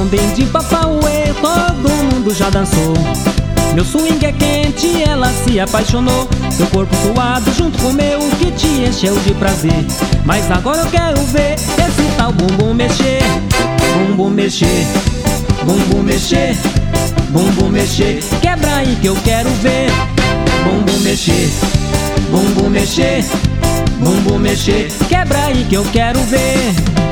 Bombim de papauê, todo mundo já dançou. Meu swing é quente, ela se apaixonou. Seu corpo suado junto com o meu, que te encheu de prazer. Mas agora eu quero ver esse tal bumbum mexer. Bumbum mexer, bumbum mexer, bumbum mexer. Quebra aí que eu quero ver. Bumbum mexer, bumbum mexer, bumbum mexer. Quebra aí que eu quero ver.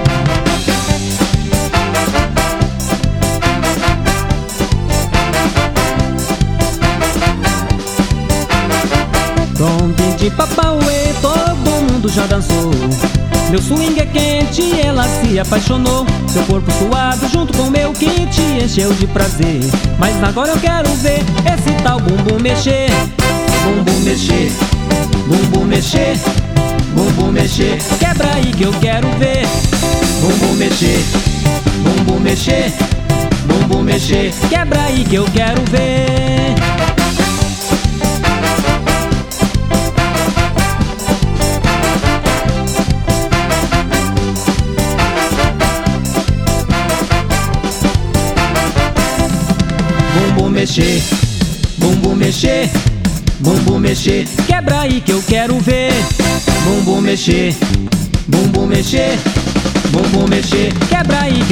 Bombim de papauê, todo mundo já dançou. Meu swing é quente, ela se apaixonou. Seu corpo suado junto com o meu, que te encheu de prazer. Mas agora eu quero ver esse tal bumbum mexer. Bumbum mexer, bumbum mexer, bumbum mexer. Quebra aí que eu quero ver. Bumbum mexer, bumbum mexer, bumbum mexer. Quebra aí que eu quero ver. Bumbum mexer, bumbum mexer, bumbum mexer. Quebra aí que eu quero ver. Bumbum mexer, bumbum mexer, bumbum mexer. Quebra aí